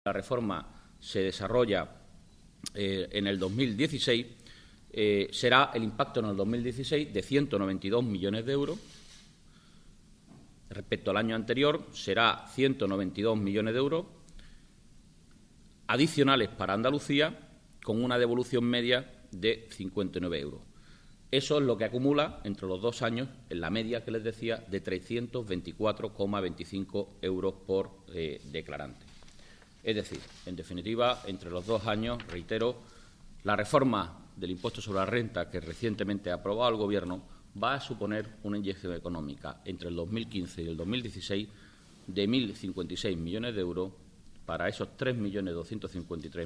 La reforma se desarrolla en el 2016, será el impacto en el 2016 de 192 millones de euros. Respecto al año anterior, será 192 millones de euros adicionales para Andalucía, con una devolución media de 59 euros. Eso es lo que acumula entre los 2 años, en la media que les decía, de 324,25 euros por declarante. Es decir, en definitiva, entre los 2 años, reitero, la reforma del impuesto sobre la renta que recientemente ha aprobado el Gobierno va a suponer una inyección económica entre el 2015 y el 2016 de 1.056 millones de euros para esos 3.253.000